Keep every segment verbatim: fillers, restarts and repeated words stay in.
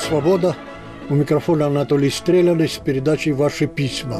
«Свобода». У микрофона Анатолий Стреляный с передачей «Ваши письма».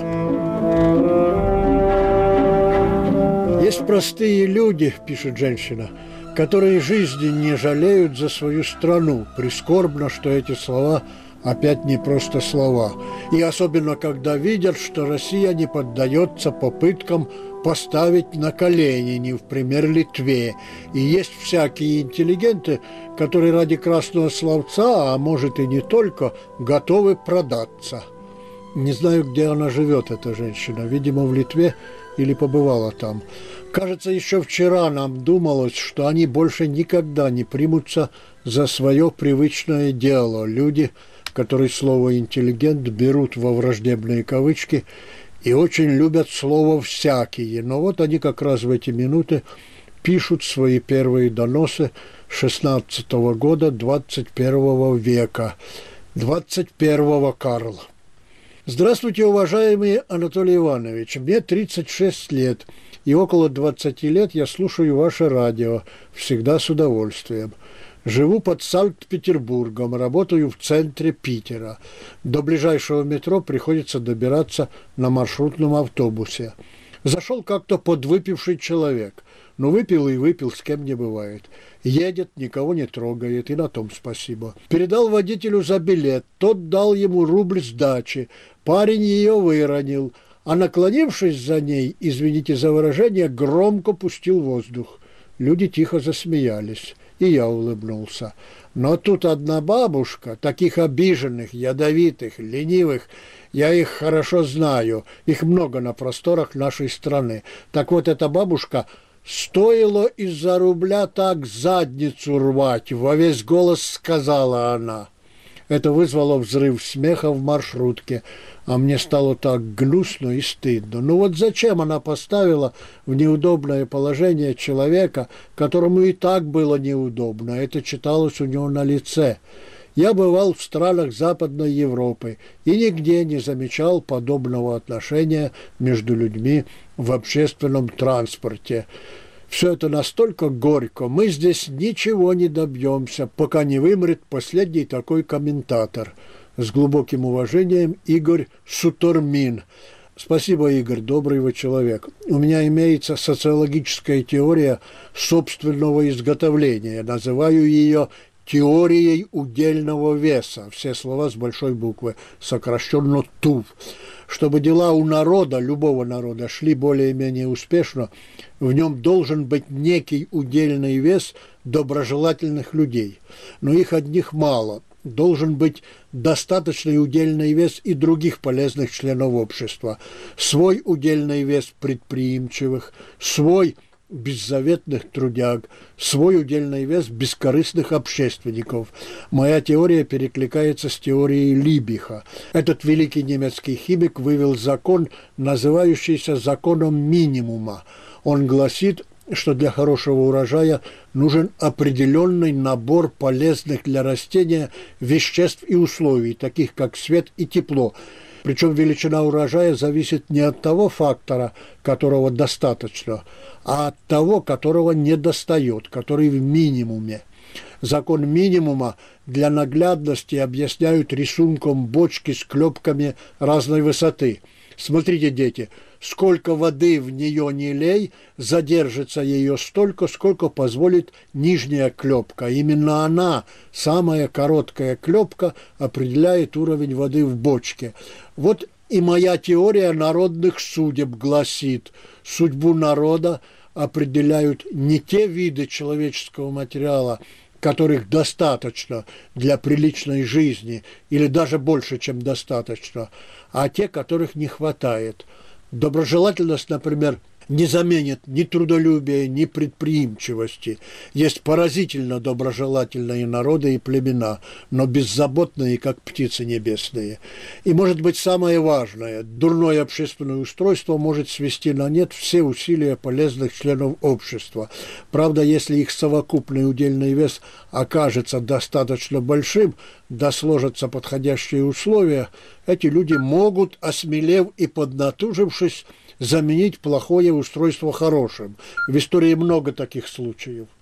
Есть простые люди, пишет женщина, которые жизни не жалеют за свою страну. Прискорбно, что эти слова опять не просто слова. И особенно, когда видят, что Россия не поддается попыткам поставить на колени, не в пример Литве. И есть всякие интеллигенты, которые ради красного словца, а может и не только, готовы продаться. Не знаю, где она живет, эта женщина. Видимо, в Литве или побывала там. Кажется, еще вчера нам думалось, что они больше никогда не примутся за свое привычное дело. Люди, которые слово «интеллигент» берут во враждебные кавычки и очень любят слово «всякие». Но вот они как раз в эти минуты пишут свои первые доносы шестнадцатого года двадцать первого века, двадцать первого Карла. Здравствуйте, уважаемый Анатолий Иванович. Мне тридцать шесть лет, и около двадцати лет я слушаю ваше радио, всегда с удовольствием. Живу под Санкт-Петербургом, работаю в центре Питера. До ближайшего метро приходится добираться на маршрутном автобусе. Зашел как-то подвыпивший человек. Ну, выпил и выпил, с кем не бывает. Едет, никого не трогает, и на том спасибо. Передал водителю за билет, тот дал ему рубль сдачи. Парень ее выронил, а наклонившись за ней, извините за выражение, громко пустил воздух. Люди тихо засмеялись, и я улыбнулся. Но тут одна бабушка, таких обиженных, ядовитых, ленивых, я их хорошо знаю, их много на просторах нашей страны. Так вот, эта бабушка... «Стоило из-за рубля так задницу рвать», — во весь голос сказала она. Это вызвало взрыв смеха в маршрутке, а мне стало так гнусно и стыдно. Ну вот зачем она поставила в неудобное положение человека, которому и так было неудобно? Это читалось у него на лице. Я бывал в странах Западной Европы и нигде не замечал подобного отношения между людьми в общественном транспорте. Все это настолько горько, мы здесь ничего не добьемся, пока не вымрет последний такой комментатор. С глубоким уважением, Игорь Сутормин. Спасибо, Игорь, добрый вы человек. У меня имеется социологическая теория собственного изготовления. Называю ее теорией удельного веса. Все слова с большой буквы, сокращенно ТУВ. Чтобы дела у народа, любого народа, шли более-менее успешно, в нем должен быть некий удельный вес доброжелательных людей. Но их одних мало. Должен быть достаточный удельный вес и других полезных членов общества. Свой удельный вес предприимчивых, свой беззаветных трудяг, свой удельный вес бескорыстных общественников. Моя теория перекликается с теорией Либиха. Этот великий немецкий химик вывел закон, называющийся законом минимума. Он гласит, что для хорошего урожая нужен определенный набор полезных для растения веществ и условий, таких как свет и тепло. Причем величина урожая зависит не от того фактора, которого достаточно, а от того, которого недостает, который в минимуме. Закон минимума для наглядности объясняют рисунком бочки с клепками разной высоты. Смотрите, дети, сколько воды в нее не лей, задержится ее столько, сколько позволит нижняя клепка. Именно она, самая короткая клепка, определяет уровень воды в бочке. Вот и моя теория народных судеб гласит, судьбу народа определяют не те виды человеческого материала, которых достаточно для приличной жизни, или даже больше, чем достаточно, а те, которых не хватает. Доброжелательность, например, не заменит ни трудолюбия, ни предприимчивости. Есть поразительно доброжелательные народы и племена, но беззаботные, как птицы небесные. И, может быть, самое важное, дурное общественное устройство может свести на нет все усилия полезных членов общества. Правда, если их совокупный удельный вес окажется достаточно большим, да сложатся подходящие условия, эти люди могут, осмелев и поднатужившись, заменить плохое устройство хорошим. В истории много таких случаев.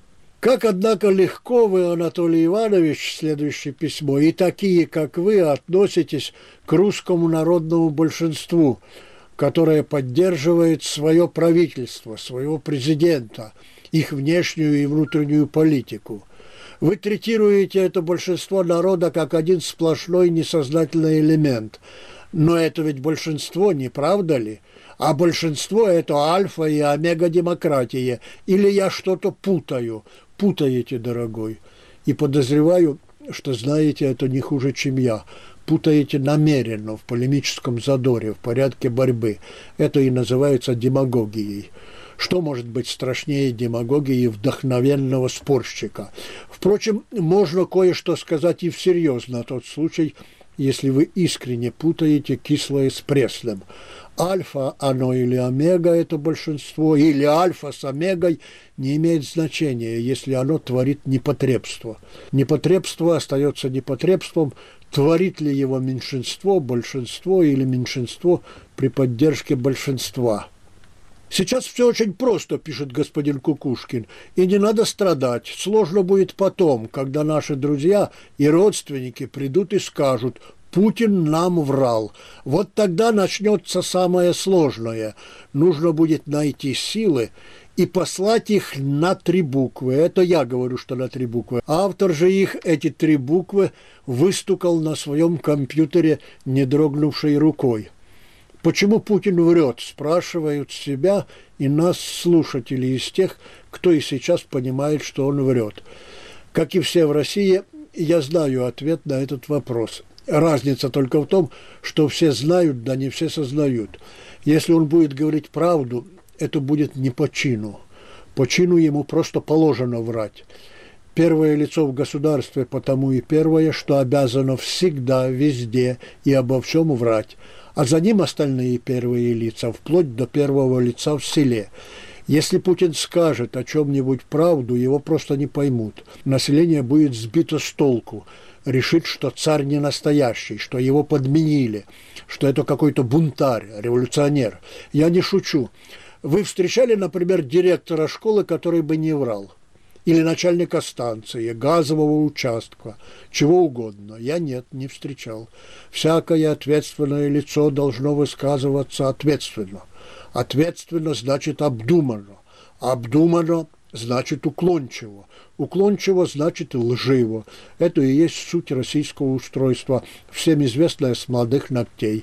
Как, однако, легко вы, Анатолий Иванович, следующее письмо, и такие, как вы, относитесь к русскому народному большинству, которое поддерживает свое правительство, своего президента, их внешнюю и внутреннюю политику. Вы третируете это большинство народа как один сплошной несознательный элемент. Но это ведь большинство, не правда ли? А большинство – это альфа и омега демократии. Или я что-то путаю? Путаете, дорогой. И подозреваю, что знаете это не хуже, чем я. Путаете намеренно, в полемическом задоре, в порядке борьбы. Это и называется демагогией. Что может быть страшнее демагогии вдохновенного спорщика? Впрочем, можно кое-что сказать и всерьез на тот случай, если вы искренне путаете кислое с пресным. Альфа, оно или омега – это большинство, или альфа с омегой не имеет значения, если оно творит непотребство. Непотребство остается непотребством, творит ли его меньшинство, большинство или меньшинство при поддержке большинства. Сейчас все очень просто, пишет господин Кукушкин, и не надо страдать. Сложно будет потом, когда наши друзья и родственники придут и скажут: Путин нам врал. Вот тогда начнется самое сложное. Нужно будет найти силы и послать их на три буквы. Это я говорю, что на три буквы. Автор же их, эти три буквы, выстукал на своем компьютере не дрогнувшей рукой. Почему Путин врет, спрашивают себя и нас, слушатели, из тех, кто и сейчас понимает, что он врет. Как и все в России, я знаю ответ на этот вопрос. Разница только в том, что все знают, да не все сознают. Если он будет говорить правду, это будет не по чину. По чину ему просто положено врать. Первое лицо в государстве потому и первое, что обязано всегда, везде и обо всем врать. А за ним остальные первые лица, вплоть до первого лица в селе. Если Путин скажет о чем-нибудь правду, его просто не поймут. Население будет сбито с толку, решит, что царь не настоящий, что его подменили, что это какой-то бунтарь, революционер. Я не шучу. Вы встречали, например, директора школы, который бы не врал? Или начальника станции, газового участка, чего угодно. Я нет, не встречал. Всякое ответственное лицо должно высказываться ответственно. Ответственно значит обдуманно. Обдуманно значит уклончиво. Уклончиво значит лживо. Это и есть суть российского устройства, всем известное с молодых ногтей.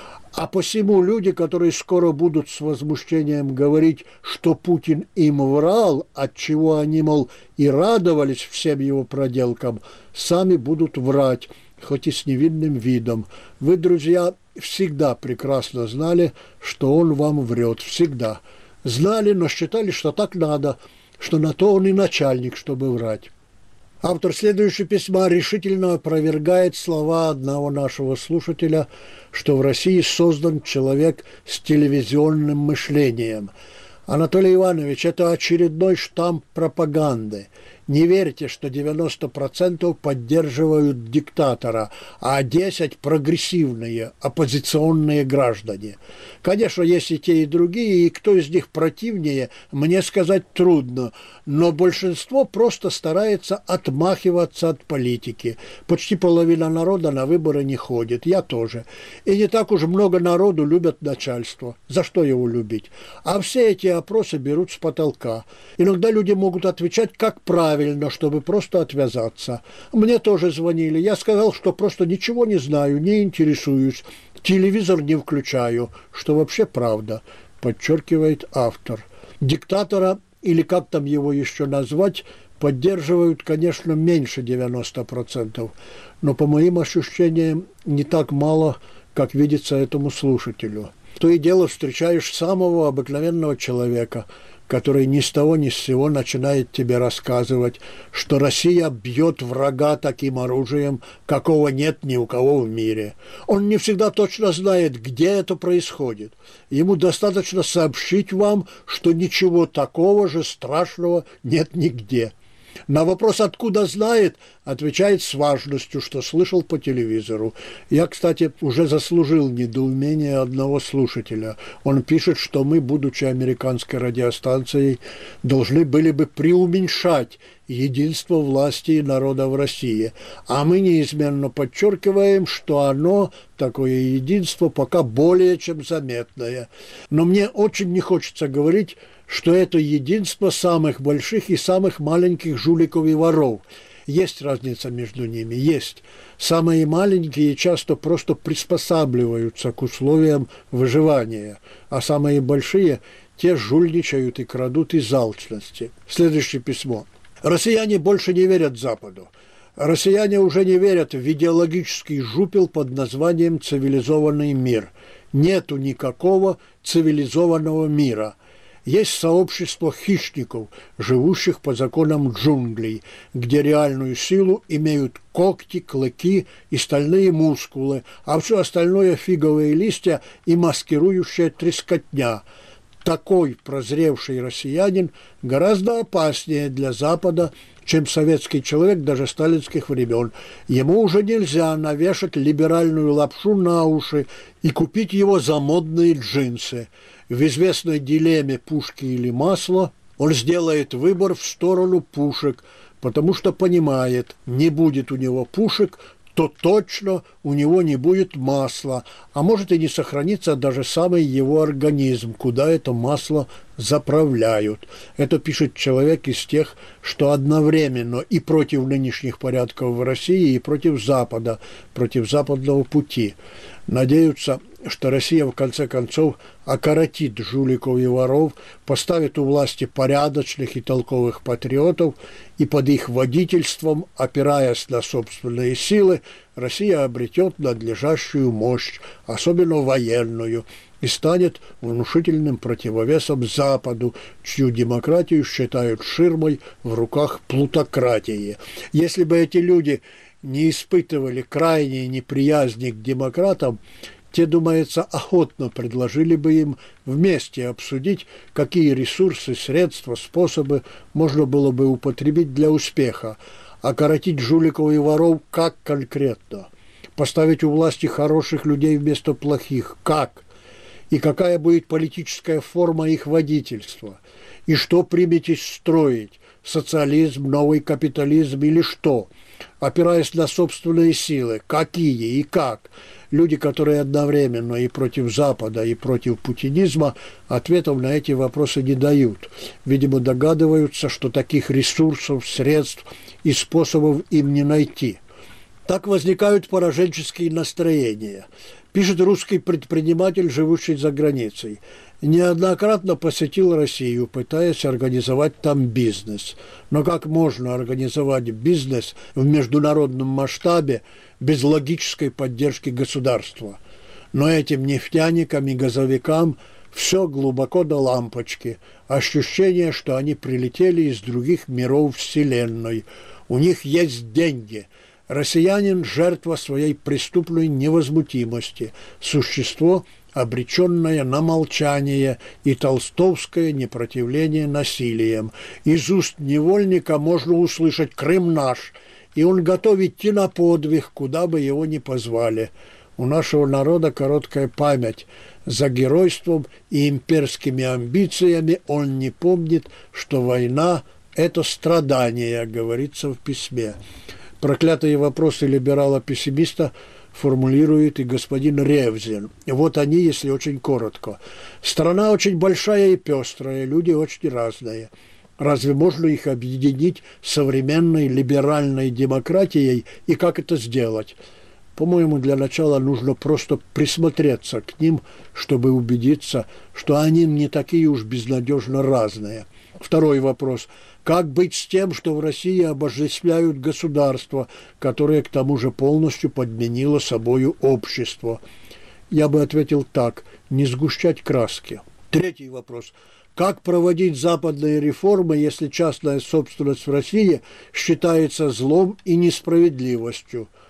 А посему люди, которые скоро будут с возмущением говорить, что Путин им врал, отчего они, мол, и радовались всем его проделкам, сами будут врать, хоть и с невинным видом. Вы, друзья, всегда прекрасно знали, что он вам врет, всегда. Знали, но считали, что так надо, что на то он и начальник, чтобы врать. Автор следующего письма решительно опровергает слова одного нашего слушателя, что в России создан человек с телевизионным мышлением. Анатолий Иванович, это очередной штамп пропаганды. Не верьте, что девяносто процентов поддерживают диктатора, а десять процентов прогрессивные, оппозиционные граждане. Конечно, есть и те, и другие, и кто из них противнее, мне сказать трудно, но большинство просто старается отмахиваться от политики. Почти половина народа на выборы не ходит, я тоже. И не так уж много народу любят начальство. За что его любить? А все эти опросы берут с потолка. Иногда люди могут отвечать как правильно, чтобы просто отвязаться. Мне тоже звонили. Я сказал, что просто ничего не знаю, не интересуюсь, телевизор не включаю, что вообще правда, подчеркивает автор. Диктатора, или как там его еще назвать, поддерживают, конечно, меньше девяноста процентов, но по моим ощущениям не так мало, как видится этому слушателю. То и дело встречаешь самого обыкновенного человека, который ни с того ни с сего начинает тебе рассказывать, что Россия бьет врага таким оружием, какого нет ни у кого в мире. Он не всегда точно знает, где это происходит. Ему достаточно сообщить вам, что ничего такого же страшного нет нигде. На вопрос, откуда знает, отвечает с важностью, что слышал по телевизору. Я, кстати, уже заслужил недоумение одного слушателя. Он пишет, что мы, будучи американской радиостанцией, должны были бы преуменьшать единство власти и народа в России. А мы неизменно подчеркиваем, что оно, такое единство, пока более чем заметное. Но мне очень не хочется говорить, что это единство самых больших и самых маленьких жуликов и воров. Есть разница между ними, есть. Самые маленькие часто просто приспосабливаются к условиям выживания, а самые большие, те жульничают и крадут из алчности. Следующее письмо. Россияне больше не верят Западу. Россияне уже не верят в идеологический жупел под названием «цивилизованный мир». Нету никакого цивилизованного мира. Есть сообщество хищников, живущих по законам джунглей, где реальную силу имеют когти, клыки и стальные мускулы, а все остальное – фиговые листья и маскирующая трескотня. Такой прозревший россиянин гораздо опаснее для Запада, чем советский человек даже сталинских времен. Ему уже нельзя навешать либеральную лапшу на уши и купить его за модные джинсы. В известной дилемме «пушки или масло» он сделает выбор в сторону пушек, потому что понимает, не будет у него пушек, то точно у него не будет масла, а может и не сохранится даже самый его организм, куда это масло заправляют. Это пишет человек из тех, что одновременно и против нынешних порядков в России, и против Запада, против западного пути. Надеются, что Россия в конце концов окоротит жуликов и воров, поставит у власти порядочных и толковых патриотов, и под их водительством, опираясь на собственные силы, Россия обретет надлежащую мощь, особенно военную, и станет внушительным противовесом Западу, чью демократию считают ширмой в руках плутократии. Если бы эти люди не испытывали крайней неприязни к демократам, те, думается, охотно предложили бы им вместе обсудить, какие ресурсы, средства, способы можно было бы употребить для успеха, окоротить жуликов и воров как конкретно, поставить у власти хороших людей вместо плохих, как, и какая будет политическая форма их водительства, и что приметесь строить, социализм, новый капитализм или что, опираясь на собственные силы, какие и как. Люди, которые одновременно и против Запада, и против путинизма, ответов на эти вопросы не дают. Видимо, догадываются, что таких ресурсов, средств и способов им не найти. Так возникают пораженческие настроения. Пишет русский предприниматель, живущий за границей. Неоднократно посетил Россию, пытаясь организовать там бизнес. Но как можно организовать бизнес в международном масштабе без логической поддержки государства? Но этим нефтяникам и газовикам все глубоко до лампочки. Ощущение, что они прилетели из других миров Вселенной. У них есть деньги. Россиянин – жертва своей преступной невозмутимости, существо, обреченное на молчание и толстовское непротивление насилием. Из уст невольника можно услышать «Крым наш», и он готов идти на подвиг, куда бы его ни позвали. У нашего народа короткая память. За геройством и имперскими амбициями он не помнит, что война – это страдание, говорится в письме. Проклятые вопросы либерала-пессимиста формулирует и господин Ревзин. Вот они, если очень коротко. Страна очень большая и пестрая, люди очень разные. Разве можно их объединить современной либеральной демократией, и как это сделать? По-моему, для начала нужно просто присмотреться к ним, чтобы убедиться, что они не такие уж безнадежно разные. Второй вопрос. Как быть с тем, что в России обожествляют государство, которое к тому же полностью подменило собою общество? Я бы ответил так. Не сгущать краски. Третий вопрос. Как проводить западные реформы, если частная собственность в России считается злом и несправедливостью?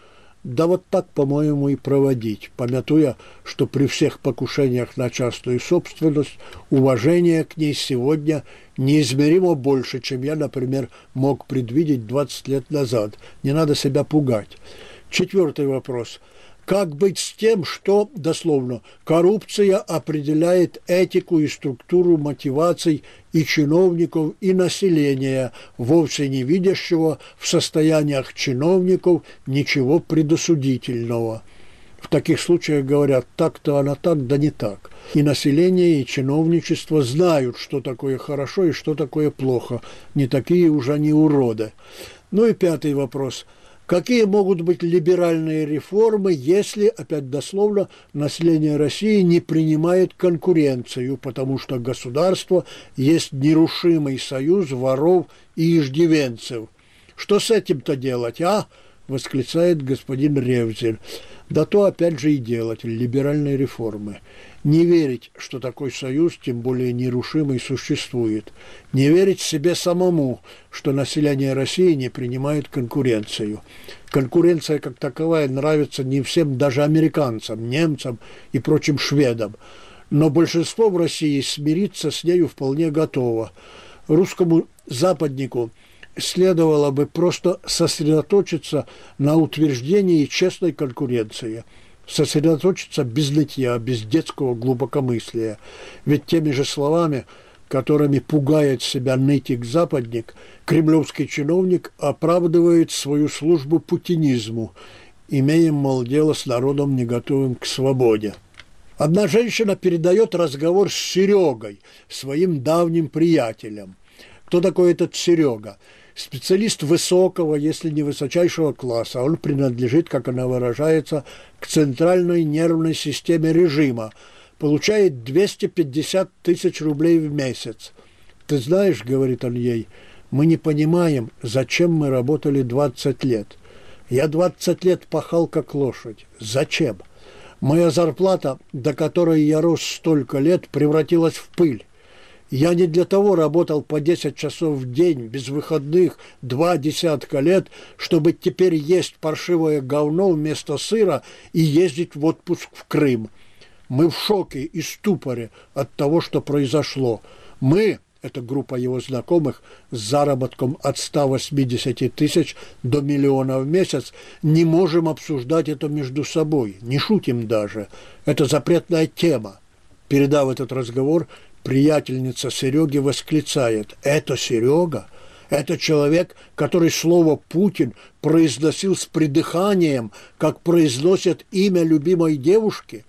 Да вот так, по-моему, и проводить, помятуя, что при всех покушениях на частную собственность уважение к ней сегодня неизмеримо больше, чем я, например, мог предвидеть двадцать лет назад. Не надо себя пугать. Четвертый вопрос. Как быть с тем, что, дословно, коррупция определяет этику и структуру мотиваций и чиновников, и населения, вовсе не видящего в состояниях чиновников ничего предосудительного? В таких случаях говорят, так-то она так, да не так. И население, и чиновничество знают, что такое хорошо и что такое плохо. Не такие уже они уроды. Ну и пятый вопрос. Какие могут быть либеральные реформы, если, опять дословно, население России не принимает конкуренцию, потому что государство есть нерушимый союз воров и иждивенцев? Что с этим-то делать, а? Восклицает господин Ревзин. Да то опять же и делать либеральные реформы. Не верить, что такой союз, тем более нерушимый, существует. Не верить себе самому, что население России не принимает конкуренцию. Конкуренция как таковая нравится не всем, даже американцам, немцам и прочим шведам. Но большинство в России смириться с нею вполне готово. Русскому западнику следовало бы просто сосредоточиться на утверждении честной конкуренции, сосредоточиться без нытья, без детского глубокомыслия. Ведь теми же словами, которыми пугает себя нытик-западник, кремлевский чиновник оправдывает свою службу путинизму, имеем, мол, дело с народом, не готовым к свободе. Одна женщина передает разговор с Серегой, своим давним приятелем. Кто такой этот Серега? Специалист высокого, если не высочайшего класса. Он принадлежит, как она выражается, к центральной нервной системе режима. Получает двести пятьдесят тысяч рублей в месяц. «Ты знаешь, — говорит он ей, — мы не понимаем, зачем мы работали двадцать лет. Я двадцать лет пахал как лошадь. Зачем? Моя зарплата, до которой я рос столько лет, превратилась в пыль. Я не для того работал по десять часов в день, без выходных, два десятка лет, чтобы теперь есть паршивое говно вместо сыра и ездить в отпуск в Крым. Мы в шоке и ступоре от того, что произошло. Мы, это группа его знакомых, с заработком от ста восьмидесяти тысяч до миллиона в месяц, не можем обсуждать это между собой, не шутим даже. Это запретная тема». Передав этот разговор, приятельница Сереги восклицает: «Это Серега? Это человек, который слово «Путин» произносил с придыханием, как произносят имя любимой девушки?»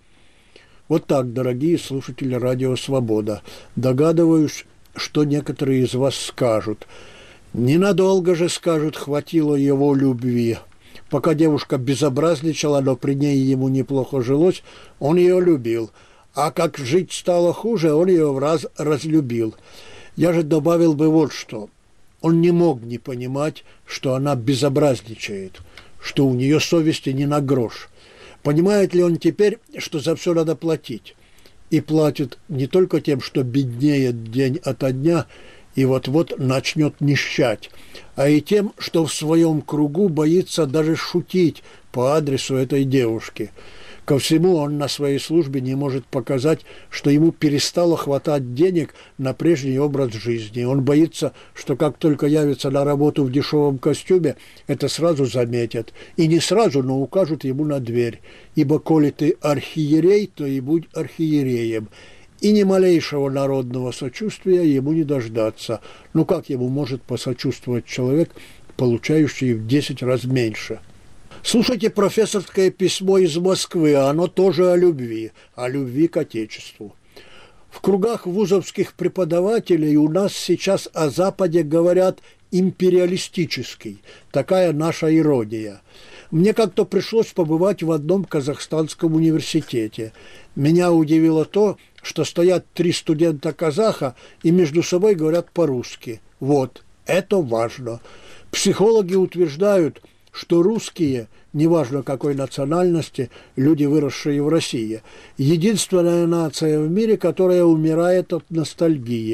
Вот так, дорогие слушатели Радио Свобода. Догадываюсь, что некоторые из вас скажут. Ненадолго же, скажут, хватило его любви. Пока девушка безобразничала, но при ней ему неплохо жилось, он ее любил. А как жить стало хуже, он ее в раз разлюбил. Я же добавил бы вот что. Он не мог не понимать, что она безобразничает, что у нее совести не на грош. Понимает ли он теперь, что за все надо платить? И платит не только тем, что беднеет день ото дня и вот-вот начнет нищать, а и тем, что в своем кругу боится даже шутить по адресу этой девушки. Ко всему, он на своей службе не может показать, что ему перестало хватать денег на прежний образ жизни. Он боится, что как только явится на работу в дешевом костюме, это сразу заметят. И не сразу, но укажут ему на дверь. Ибо коли ты архиерей, то и будь архиереем. И ни малейшего народного сочувствия ему не дождаться. Ну как ему может посочувствовать человек, получающий в десять раз меньше? Слушайте профессорское письмо из Москвы, оно тоже о любви, о любви к Отечеству. В кругах вузовских преподавателей у нас сейчас о Западе говорят империалистический, такая наша ирония. Мне как-то пришлось побывать в одном казахстанском университете. Меня удивило то, что стоят три студента-казаха и между собой говорят по-русски. Вот, это важно. Психологи утверждают, что русские, неважно какой национальности, люди, выросшие в России, единственная нация в мире, которая умирает от ностальгии.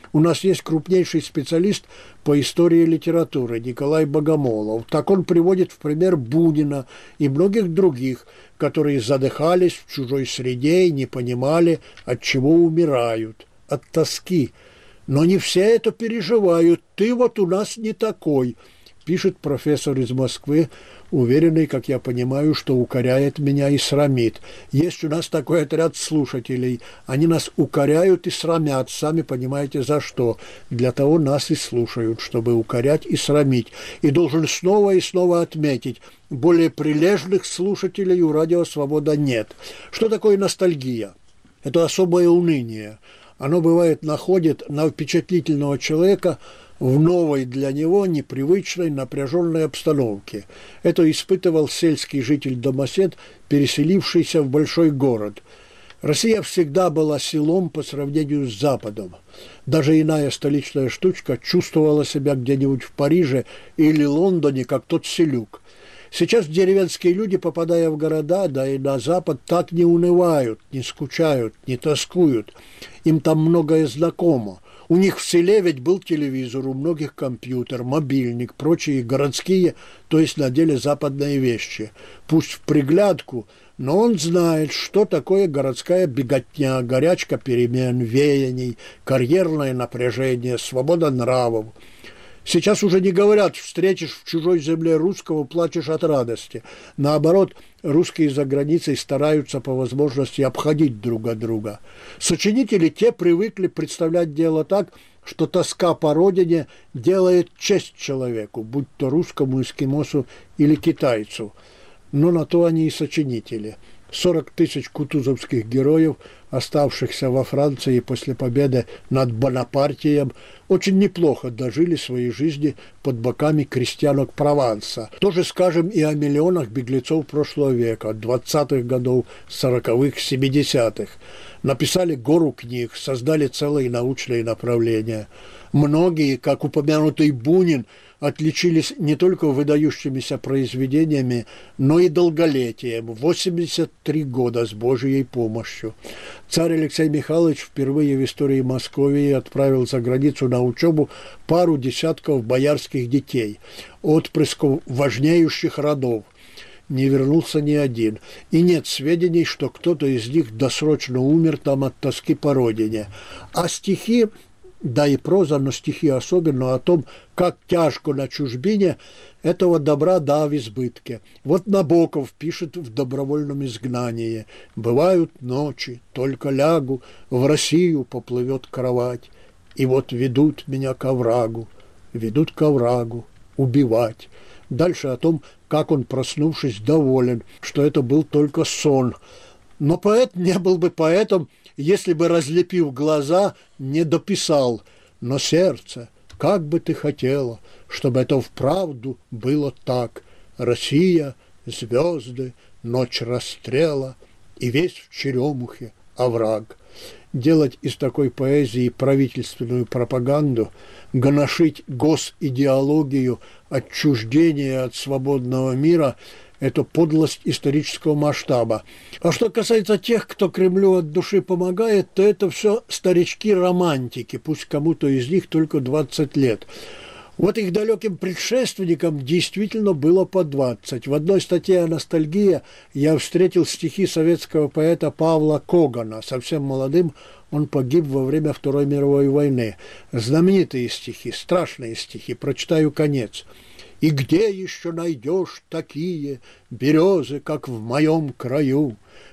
У нас есть крупнейший специалист по истории литературы Николай Богомолов. Так он приводит в пример Бунина и многих других, которые задыхались в чужой среде и не понимали, от чего умирают, от тоски. Но не все это переживают. Ты вот у нас не такой, пишет профессор из Москвы, уверенный, как я понимаю, что укоряет меня и срамит. Есть у нас такой отряд слушателей. Они нас укоряют и срамят, сами понимаете за что. Для того нас и слушают, чтобы укорять и срамить. И должен снова и снова отметить, более прилежных слушателей у «Радио Свобода» нет. Что такое ностальгия? Это особое уныние. Оно, бывает, находит на впечатлительного человека в новой для него непривычной напряженной обстановке. Это испытывал сельский житель-домосед, переселившийся в большой город. Россия всегда была селом по сравнению с Западом. Даже иная столичная штучка чувствовала себя где-нибудь в Париже или Лондоне, как тот селюк. Сейчас деревенские люди, попадая в города, да и на Запад, так не унывают, не скучают, не тоскуют. Им там многое знакомо. У них в селе ведь был телевизор, у многих компьютер, мобильник, прочие городские, то есть на деле западные вещи. Пусть в приглядку, но он знает, что такое городская беготня, горячка перемен, веяний, карьерное напряжение, свобода нравов. Сейчас уже не говорят, встретишь в чужой земле русского, плачешь от радости. Наоборот, русские за границей стараются по возможности обходить друг от друга. Сочинители те привыкли представлять дело так, что тоска по родине делает честь человеку, будь то русскому, эскимосу или китайцу. Но на то они и сочинители. сорок тысяч кутузовских героев, оставшихся во Франции после победы над Бонапартием, очень неплохо дожили своей жизни под боками крестьянок Прованса. Тоже скажем и о миллионах беглецов прошлого века, двадцатых годов, сороковых, семидесятых. Написали гору книг, создали целые научные направления. Многие, как упомянутый Бунин, отличились не только выдающимися произведениями, но и долголетием. восемьдесят три года с Божьей помощью. Царь Алексей Михайлович впервые в истории Московии отправил за границу на учебу пару десятков боярских детей, отпрысков важнейших родов. Не вернулся ни один. И нет сведений, что кто-то из них досрочно умер там от тоски по родине. А стихи, да и проза, но стихи особенно, о том, как тяжко на чужбине, этого добра да в избытке. Вот Набоков пишет в «Добровольном изгнании». «Бывают ночи, только лягу, в Россию поплывет кровать, и вот ведут меня к оврагу, ведут к оврагу убивать». Дальше о том, как он, проснувшись, доволен, что это был только сон. Но поэт не был бы поэтом, если бы, разлепив глаза, не дописал: «Но сердце, как бы ты хотела, чтобы это вправду было так. Россия, звезды, ночь расстрела, и весь в черемухе овраг». Делать из такой поэзии правительственную пропаганду, гоношить госидеологию отчуждения от свободного мира – это подлость исторического масштаба. А что касается тех, кто Кремлю от души помогает, то это все старички-романтики, пусть кому-то из них только двадцать лет. Вот их далеким предшественникам действительно было по двадцать. В одной статье о ностальгии я встретил стихи советского поэта Павла Когана. Совсем молодым он погиб во время Второй мировой войны. Знаменитые стихи, страшные стихи. Прочитаю конец. «И где еще найдешь такие березы, как в моем краю?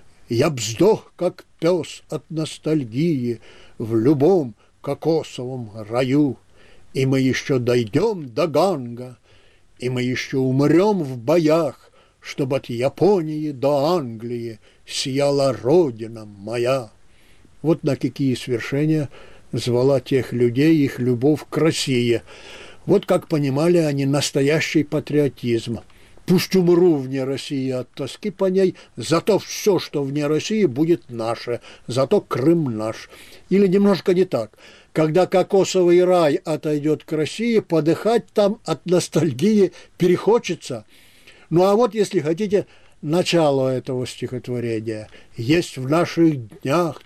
Я б сдох, как пес от ностальгии, в любом кокосовом раю. И мы еще дойдем до Ганга, и мы еще умрем в боях, чтобы от Японии до Англии сияла родина моя». Вот на какие свершения звала тех людей их любовь к России. Вот как понимали они настоящий патриотизм. Пусть умру вне России от тоски по ней, зато все, что вне России, будет наше, зато Крым наш. Или немножко не так. Когда кокосовый рай отойдет к России, подыхать там от ностальгии перехочется. Ну а вот, если хотите, начало этого стихотворения. «Есть в наших днях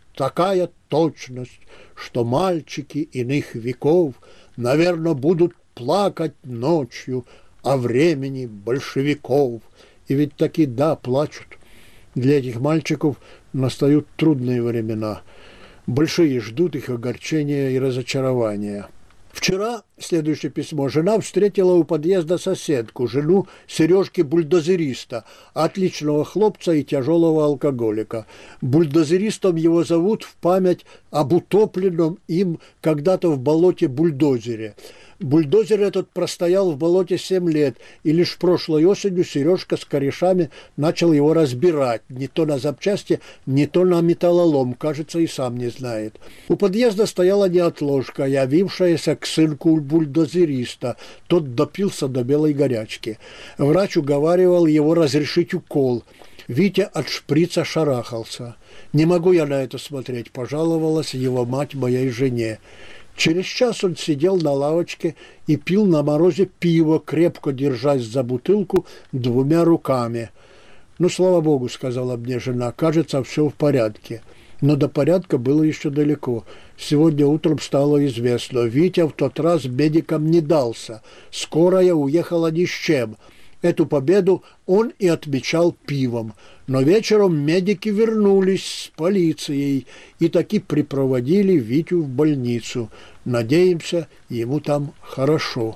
такая точность, что мальчики иных веков, наверное, будут плакать ночью о времени большевиков. И ведь таки, да, плачут. Для этих мальчиков настают трудные времена. Большие ждут их огорчения и разочарования. Вчера, следующее письмо, жена встретила у подъезда соседку, жену Сережки-бульдозериста, отличного хлопца и тяжелого алкоголика. Бульдозеристом его зовут в память об утопленном им когда-то в болоте бульдозере. Бульдозер этот простоял в болоте семь лет, и лишь прошлой осенью Сережка с корешами начал его разбирать, не то на запчасти, не то на металлолом, кажется, и сам не знает. У подъезда стояла неотложка, явившаяся к сынку бульдозериста. Тот допился до белой горячки. Врач уговаривал его разрешить укол. Витя от шприца шарахался. «Не могу я на это смотреть», – пожаловалась его мать моей жене. Через час он сидел на лавочке и пил на морозе пиво, крепко держась за бутылку двумя руками. «Ну, слава богу», — сказала мне жена, — «кажется, все в порядке». Но до порядка было еще далеко. Сегодня утром стало известно, Витя в тот раз медикам не дался. Скорая уехала ни с чем. Эту победу он и отмечал пивом. Но вечером медики вернулись с полицией и таки припроводили Витю в больницу. Надеемся, ему там хорошо.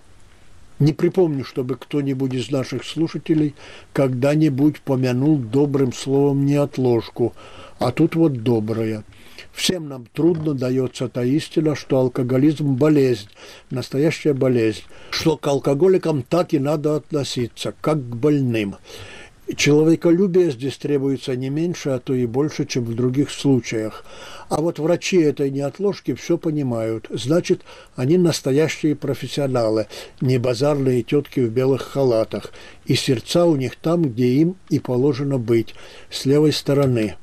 Не припомню, чтобы кто-нибудь из наших слушателей когда-нибудь помянул добрым словом неотложку, а тут вот доброе. Всем нам трудно дается та истина, что алкоголизм – болезнь, настоящая болезнь, что к алкоголикам так и надо относиться, как к больным. Человеколюбие здесь требуется не меньше, а то и больше, чем в других случаях. А вот врачи этой неотложки все понимают. Значит, они настоящие профессионалы, не базарные тетки в белых халатах. И сердца у них там, где им и положено быть, с левой стороны.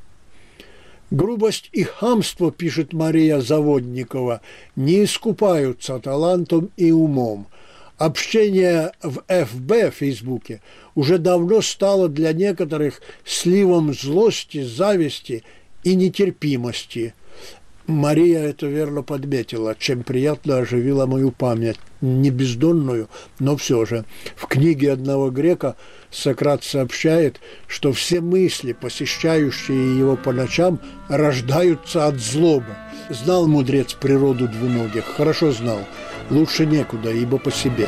Грубость и хамство, пишет Мария Заводникова, не искупаются талантом и умом. Общение в эф бэ, в Фейсбуке, уже давно стало для некоторых сливом злости, зависти и нетерпимости. Мария это верно подметила, чем приятно оживила мою память. Не бездонную, но все же. В книге одного грека Сократ сообщает, что все мысли, посещающие его по ночам, рождаются от злобы. Знал мудрец природу двуногих, хорошо знал. Лучше некуда, ибо по себе.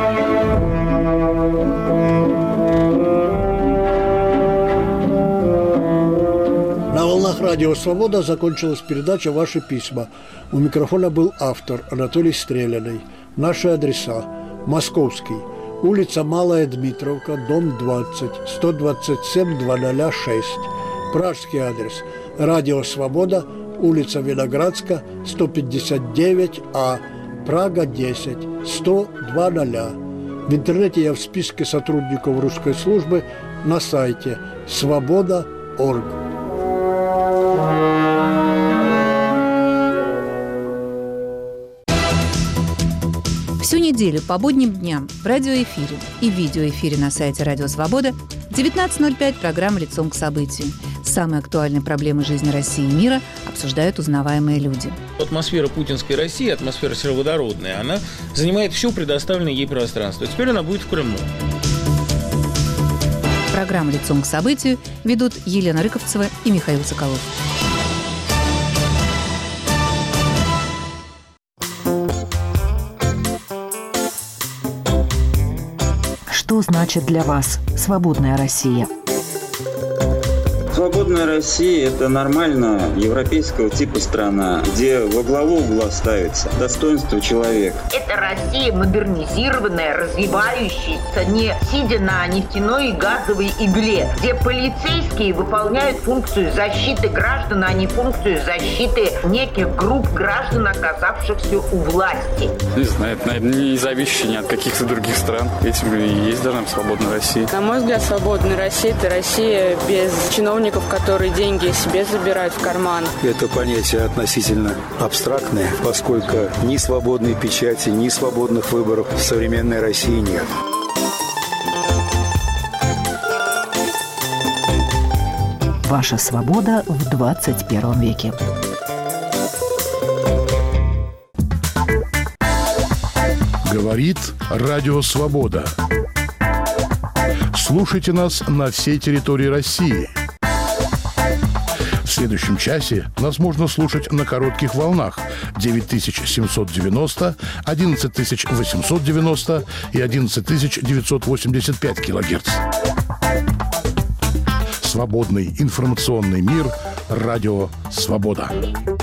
На волнах радио «Свобода» закончилась передача «Ваши письма». У микрофона был автор Анатолий Стреляный. Наши адреса: Московский, улица Малая Дмитровка, дом двадцать, сто двадцать семь двести шесть. Пражский адрес: радио «Свобода», улица Виноградска, сто пятьдесят девять А, Прага десять, сто два ноль. В интернете я в списке сотрудников русской службы на сайте свобода точка орг. Всю неделю по будним дням в радиоэфире и видеоэфире на сайте «Радио Свобода» в девятнадцать ноль пять программа «Лицом к событию». Самые актуальные проблемы жизни России и мира обсуждают узнаваемые люди. Атмосфера путинской России, атмосфера сероводородная, она занимает все предоставленное ей пространство. Теперь она будет в Крыму. Программу «Лицом к событию» ведут Елена Рыковцева и Михаил Соколов. Что значит для вас свободная Россия? Свободная Россия – это нормальная европейского типа страна, где во главу угла ставится достоинство человека. Это Россия модернизированная, развивающаяся, не сидя на нефтяной и газовой игле, где полицейские выполняют функцию защиты граждан, а не функцию защиты неких групп граждан, оказавшихся у власти. Не знаю, это, наверное, не зависящее ни от каких-то других стран. Этим и есть должна быть свободная Россия. На мой взгляд, свободная Россия – это Россия без чиновников, которые деньги себе забирают в карман. Это понятие относительно абстрактное, поскольку ни свободной печати, ни свободных выборов в современной России нет. Ваша свобода в двадцать первом веке. Говорит Радио Свобода. Слушайте нас на всей территории России. В следующем часе нас можно слушать на коротких волнах девять тысяч семьсот девяносто, одиннадцать тысяч восемьсот девяносто и одиннадцать тысяч девятьсот восемьдесят пять килогерц. Свободный информационный мир. Радио Свобода.